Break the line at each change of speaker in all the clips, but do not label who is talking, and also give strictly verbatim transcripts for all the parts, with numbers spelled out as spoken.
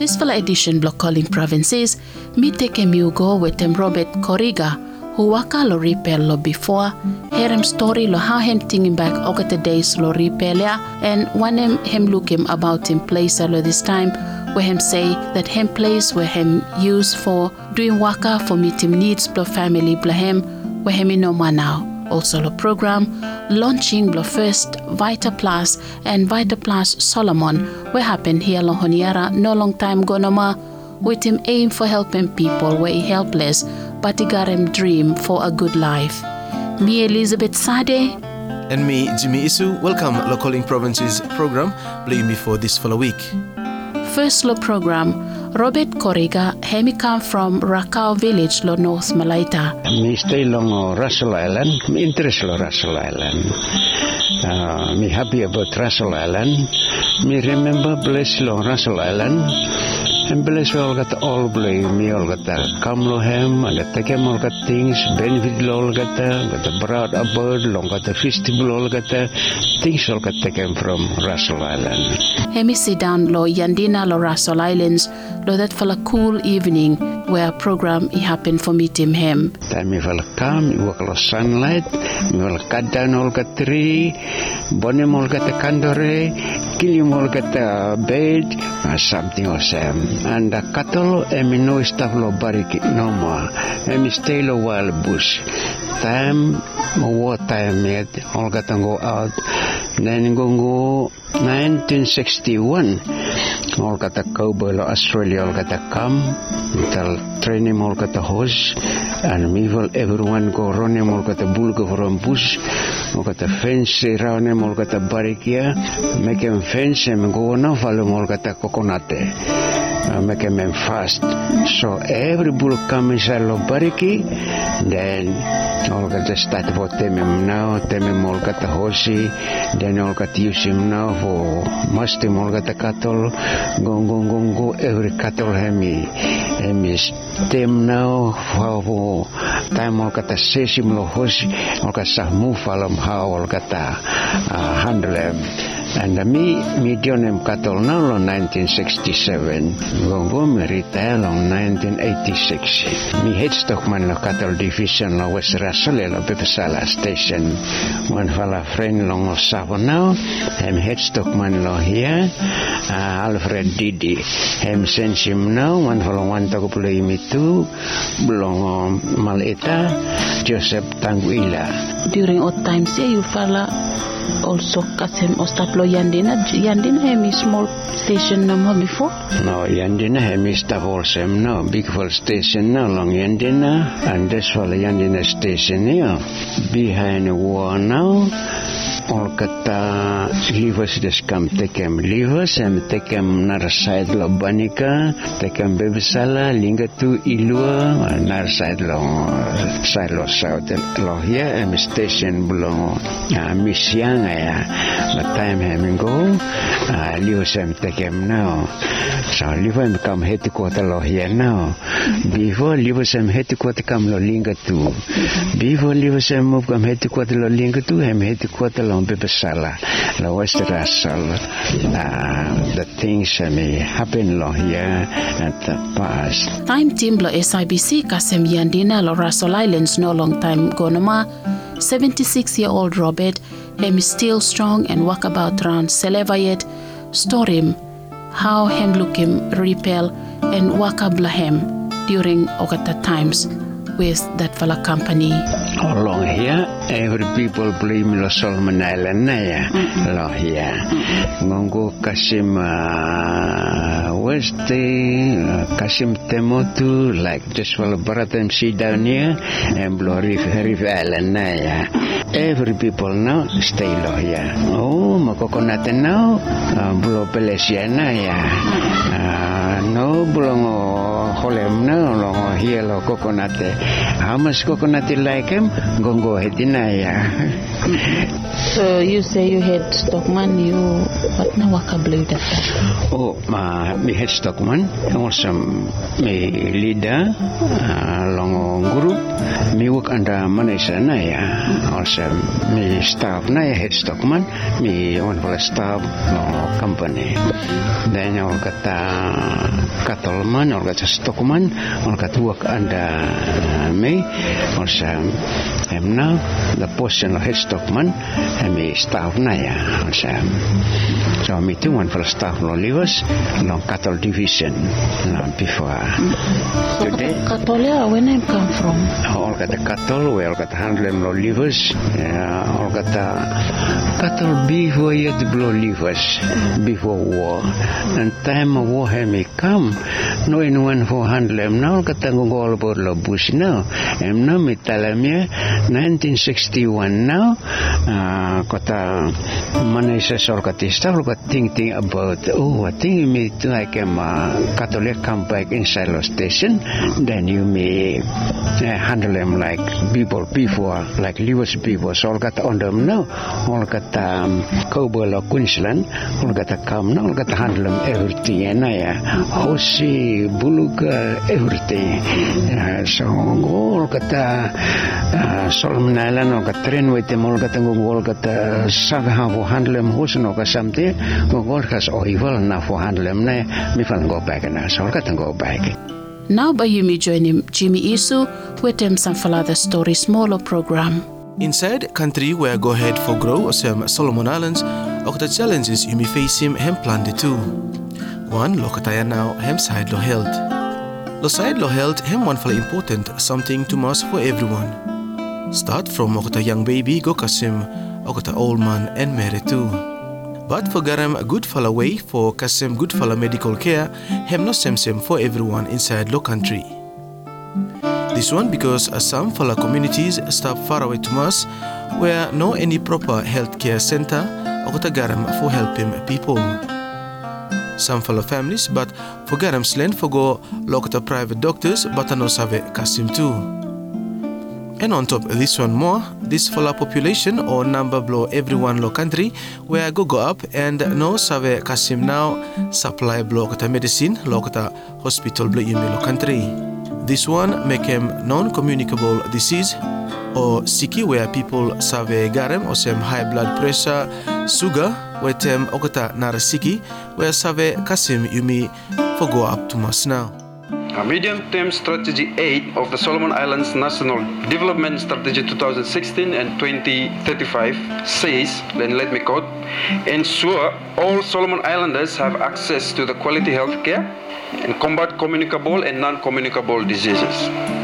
This fella edition block calling provinces, me take a mu go with him Robert Koriga, who waka lo repel lo before, hear him story lo how him thinking back over the days lo repel ya, and one him him look him about him place lo this time, where him say that him place where him use for doing waka for meet him needs blo family blo him, where him in no man now. Also the program launching the first Vita Plus and Vita Plus Solomon, where happened here long Honiara no long time gonoma, with him aim for helping people where he helpless, but he got him dream for a good life. Me Elizabeth Sade
and me Jimmy Isu. Welcome to Calling Provinces program. Play me for this follow week.
First lo program, Robert Koriga, he come from Rakau village lo North Malaita.
Me stay long Russell Island, me interest lo Russell Island. Uh, me happy about Russell Island. Me remember bless lo Russell Island. And bless all got all blame me all got come lo hem and take him all got things benefit all got got the broad a bird long got the festival all got things all got taken from Russell Island.
Hemi sit down lo Yandina lo Russell Islands lo that for a cool evening where a program he happened for meeting him.
Time me will come, you walk lo sunlight, me will cut down all got tree, bonem all got the candore, kill him all got the bed, or something or some. And the cattle, and me no stuff lo bariki no more. And me stay lo wild bush. Time, war time yet, all got to go out. Then go go nineteen sixty-one. All got a cowboy lo Australia, all got to come. Tell train him all got a horse. And me will everyone go run him all got a bull go from bush. All got a fence around him, all got a bariki. Make him fence and go on off all got a coconut. Uh, make him fast. So every bull come inside lo bariki, then all got to start for them him now, them him all got the horsey, then all got to use him now for must him all got the cattle, go go go go every cattle hemi, hemi them now for time all got to say him lo horsey, all got to move along how all got to uh, handle him. And uh, me, me join him cattle now long nineteen sixty-seven. Go go me retire long nineteen eighty-six. Me headstockman lo cattle division lo West Russell lo Pepesala station. One fella friend long of Savon now. Him headstockman lo here. Uh, Alfred Didi. Him sends him now. One fella one to play me too. Belong um, Maleta. Joseph Tanguila.
During odd times, yeah, you fella also Kasem Ostaplo Yandina Yandina hemi small station number before?
No, Yandina hemi staff also no big full station no long Yandina and this for Yandina station here behind the wall now. All kata livers just come take him livers and take him another side lo Banika, take him Bebesala, Linga to Ilua, another side lo side lo south lo here and station belong uh, Miss Yang ya. But time him go, uh, livers him take him now. So liver come headquarter lo here now. Before livers him headquarter come lo Linga to. Before livers him move come headquarter lo Linga to him headquarter lo Bebesala, lo West Russell. Uh, the things uh, may happen lo here at the past.
Time team lo S I B C Kasem Yandina lo Russell Islands no long time gonoma. seventy-six-year-old Robert, him is still strong and walk about around Selevayet. Store him how him look him repel and walk up him during Ogata times with that fella company.
Along here, every people blame Lo Solomon Island na lo here. Ngongo Kasim uh, West, uh, Kasim Temotu, like just for brother M C down here, and Blow Reef, Reef Island na ya. Every people now stay lo here. Oh, Makokonate now, uh, Blow Pelesia na ya. Uh, no, Blow Holem na, long here lo Coconate. How much coconut you like him? Go go ahead ya.
So you say you had stockman, you what na waka blue that time?
Oh, ma me head stockman, also me leader, uh, long group. Me work under Malaysia Naya. Also, me staff Naya head stockman, me one for staff no company. Then all got a cattleman, all got a stockman, all got work under uh, me. Also, I'm now the position of head stockman, and me staff Naya. Also, so me too one for staff no livers, no cattle division. No, before
So
today.
cattle, yeah, where name come from?
All got the cattle, we all got handle them no livers. Yeah, all got the cattle before yet blow livers before war. And time of war have me come. No anyone for handle them now. Got the go all about the bush now. And now me tell them here, nineteen sixty-one now. Uh, got the Malaysia all got this stuff. Got thinking about oh, I think me like um, uh, Catholic come back inside the station. Then you may uh, handle them like people before, like livers people. So all got on them now. All got um, Cobble or Queensland. All got to come now. All got to handle them everything. And I, Hosi, Buluga, everything. Uh, so all got to uh, Solomon Island. All got train with them. All got to go. All got to Sagaha handle them. Who's no got something. All has oil enough for handle them. Me can go back now. So all got to go back.
Now by you me join him Jimmy Isu with him some further story smaller program.
Inside country where go ahead for grow or some Solomon Islands, of the challenges you may face him hem plan the two. One lokataya now hem side lo health. Lo side lo health hem one for important something to must for everyone. Start from okata young baby go kasim okata old man and married too. But for garam a good fella way for kasim good fella medical care hem no same same for everyone inside lo country. This one because uh, some fella communities stop far away to us where no any proper healthcare center or garam for helping people. Some fellow families but for garam slen for go local private doctors but no save kasim too. And on top of this one more, this fella population or number blow everyone lo country where go go up and no save kasim now supply blow kata medicine lo kata hospital blow yumi lo country. This one make him non-communicable disease or siki where people save garam or some high blood pressure, sugar where tem okata nara siki where save kasim yumi for go up to mas now.
A medium-term strategy eight of the Solomon Islands National Development Strategy twenty sixteen and twenty thirty-five says, then let me quote, ensure all Solomon Islanders have access to the quality health care and combat communicable and non-communicable diseases.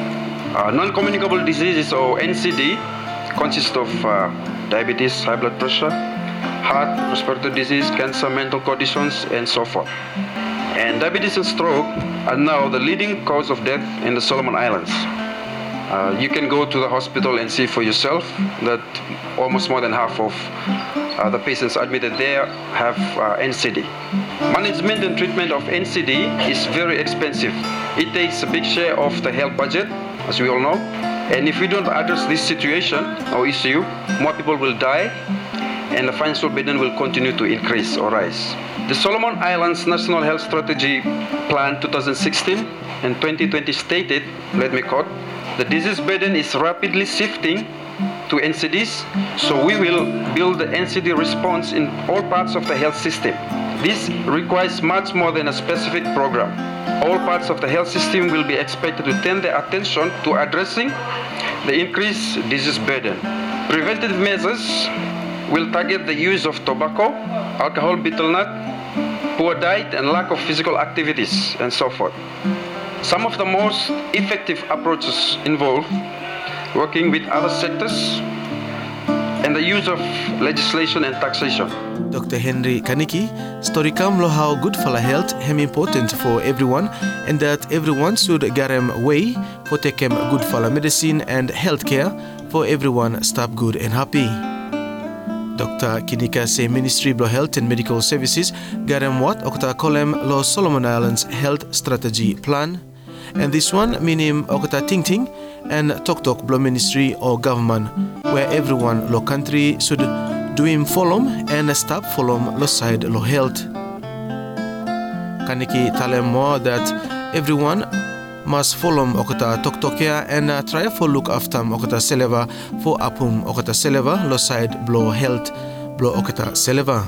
Uh, non-communicable diseases or N C D consist of uh, diabetes, high blood pressure, heart, respiratory disease, cancer, mental conditions, and so forth. And diabetes and stroke are now the leading cause of death in the Solomon Islands. Uh, you can go to the hospital and see for yourself that almost more than half of uh, the patients admitted there have uh, N C D. Management and treatment of N C D is very expensive. It takes a big share of the health budget, as we all know. And if we don't address this situation or issue, more people will die and the financial burden will continue to increase or rise. The Solomon Islands National Health Strategy Plan twenty sixteen and twenty twenty stated, let me quote, the disease burden is rapidly shifting to N C Ds, so we will build the N C D response in all parts of the health system. This requires much more than a specific program. All parts of the health system will be expected to turn their attention to addressing the increased disease burden. Preventive measures will target the use of tobacco, alcohol, betel nut, poor diet, and lack of physical activities, and so forth. Some of the most effective approaches involve working with other sectors and the use of legislation and taxation.
Doctor Henry Kaniki, story come lo how good fella health hem important for everyone and that everyone should garam way for take him good fella medicine and healthcare for everyone stop good and happy. Doctor Kinika say Ministry of Health and Medical Services garam what okta kolem lo Solomon Islands Health Strategy Plan and this one minim okta ting ting and tok tok blo ministry or government where everyone lo country should do him follow and stop follow lo side lo health. Kaniki tell him more that everyone mas folom okata toktokia and uh, try for look after okata seleva for apum okata seleva lo side blow health blow okata seleva.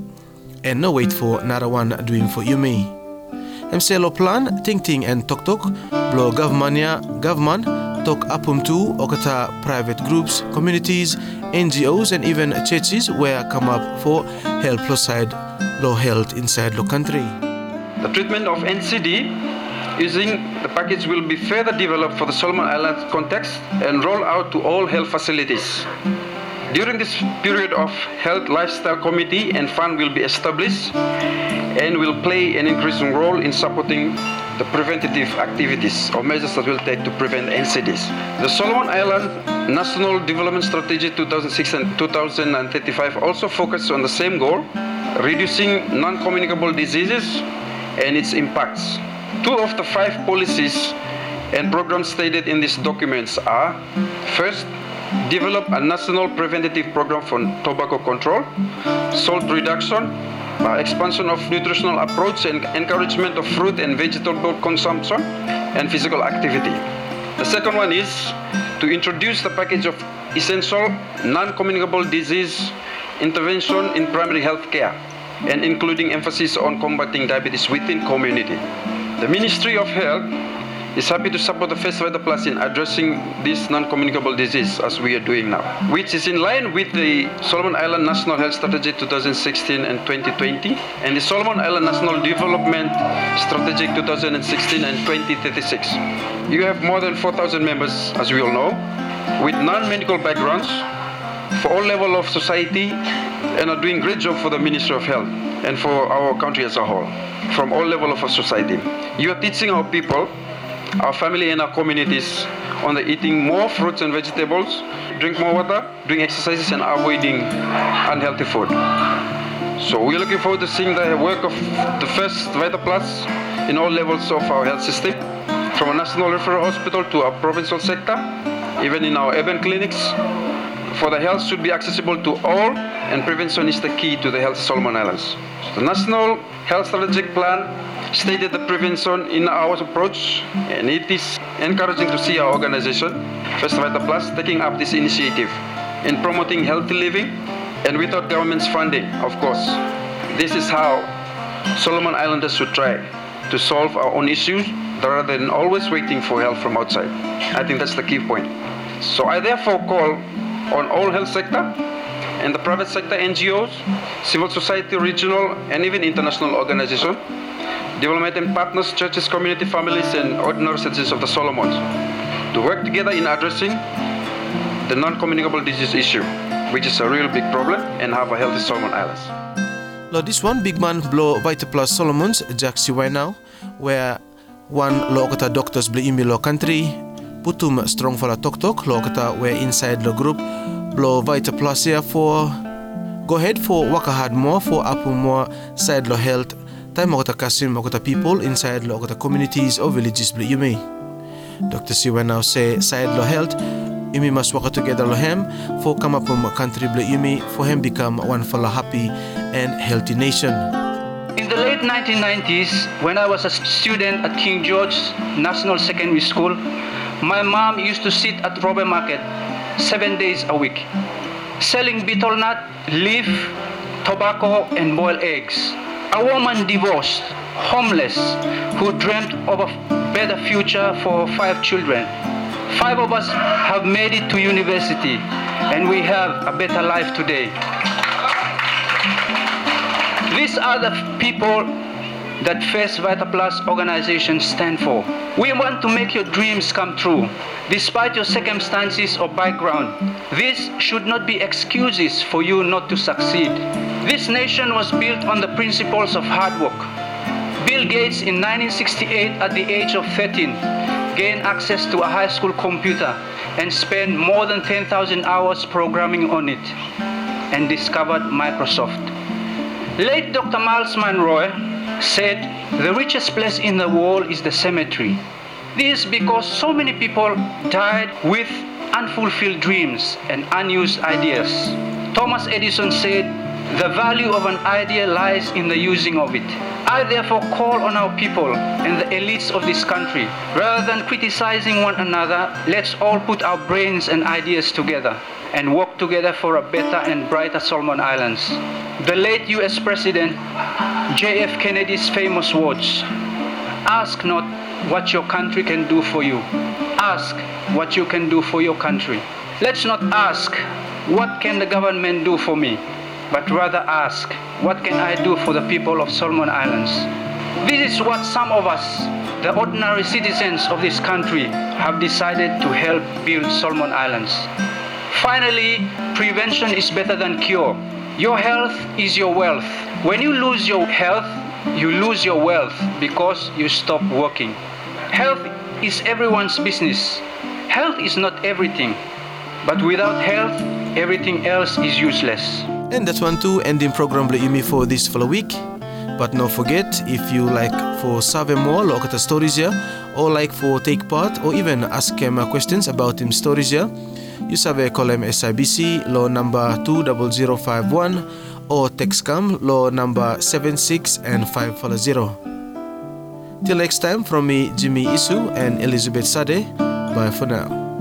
And no wait for another one doing for you me. Hemselo plan ting ting and tok tok blow governmania government tok apum too okata private groups, communities, N G Os and even churches where come up for help lo side low health inside lo country.
The treatment of N C D using the package will be further developed for the Solomon Islands context and roll out to all health facilities. During this period of health lifestyle committee and fund will be established and will play an increasing role in supporting the preventative activities or measures that will take to prevent N C Ds. The Solomon Island National Development Strategy two thousand six and two thousand thirty-five also focus on the same goal, reducing non-communicable diseases and its impacts. Two of the five policies and programs stated in these documents are: first, develop a national preventative program for tobacco control, salt reduction, uh, expansion of nutritional approach and encouragement of fruit and vegetable consumption and physical activity. The second one is to introduce the package of essential non-communicable disease intervention in primary health care and including emphasis on combating diabetes within community. The Ministry of Health is happy to support the First Vital Plus in addressing this non-communicable disease as we are doing now, which is in line with the Solomon Island National Health Strategy two thousand sixteen and twenty twenty and the Solomon Island National Development Strategy two thousand sixteen and twenty thirty-six. You have more than four thousand members, as we all know, with non-medical backgrounds for all levels of society and are doing great job for the Ministry of Health and for our country as a whole, from all levels of society. You are teaching our people, our family and our communities on the eating more fruits and vegetables, drink more water, doing exercises and avoiding unhealthy food. So we're looking forward to seeing the work of the First Vital Plus in all levels of our health system, from a national referral hospital to our provincial sector, even in our urban clinics. For the health should be accessible to all, and prevention is the key to the health of Solomon Islands. The National Health Strategic Plan stated the prevention in our approach, and it is encouraging to see our organization, First Vital Plus, taking up this initiative in promoting healthy living and without government's funding, of course. This is how Solomon Islanders should try to solve our own issues rather than always waiting for help from outside. I think that's the key point. So I therefore call on all health sector and the private sector N G Os, civil society, regional and even international organizations, development partners, churches, community families and ordinary citizens of the Solomons to work together in addressing the non-communicable disease issue, which is a real big problem, and have a healthy Solomon Islands.
Lo this one big man blow Vital Plus Solomons Jack Siwai now, where one lo kata doctors bli imi lo country, putum strong for la tok tok lo kata where inside the group blow Vital Plus here for go ahead for waka hard more for apu more side lo health time mo kata kasim mo kata people inside lo kata communities or villages bli imi. Doctor Siwai now say side lo health imi must work together lo hem for come up from country bli imi for him become one for la happy and healthy nation.
In the late nineteen nineties, when I was a student at King George National Secondary School, my mom used to sit at Robert Market seven days a week, selling betel nut, leaf, tobacco, and boiled eggs. A woman divorced, homeless, who dreamt of a better future for five children. Five of us have made it to university, and we have a better life today. These are the people that First Vital Plus organization stand for. We want to make your dreams come true, despite your circumstances or background. This should not be excuses for you not to succeed. This nation was built on the principles of hard work. Bill Gates in nineteen sixty-eight, at the age of thirteen, gained access to a high school computer and spent more than ten thousand hours programming on it, and discovered Microsoft. Late Doctor Miles Monroe said, "The richest place in the world is the cemetery." This is because so many people died with unfulfilled dreams and unused ideas. Thomas Edison said, "The value of an idea lies in the using of it." I therefore call on our people and the elites of this country, rather than criticizing one another, let's all put our brains and ideas together and work together for a better and brighter Solomon Islands. The late U S President J F Kennedy's famous words, "Ask not what your country can do for you. Ask what you can do for your country." Let's not ask, what can the government do for me? But rather ask, what can I do for the people of Solomon Islands? This is what some of us, the ordinary citizens of this country, have decided to help build Solomon Islands. Finally, prevention is better than cure. Your health is your wealth. When you lose your health, you lose your wealth because you stop working. Health is everyone's business. Health is not everything, but without health, everything else is useless.
And that's one too, ending program beli imi for this follow week. But don't forget, if you like for sabe more lo kata stories ya, or like for take part, or even ask him questions about him stories ya, you sabe call him S I B C lo number two zero zero five one, or text cam lo number seven six and five four zero. Till next time, from me Jimmy Isu and Elizabeth Sade, bye for now.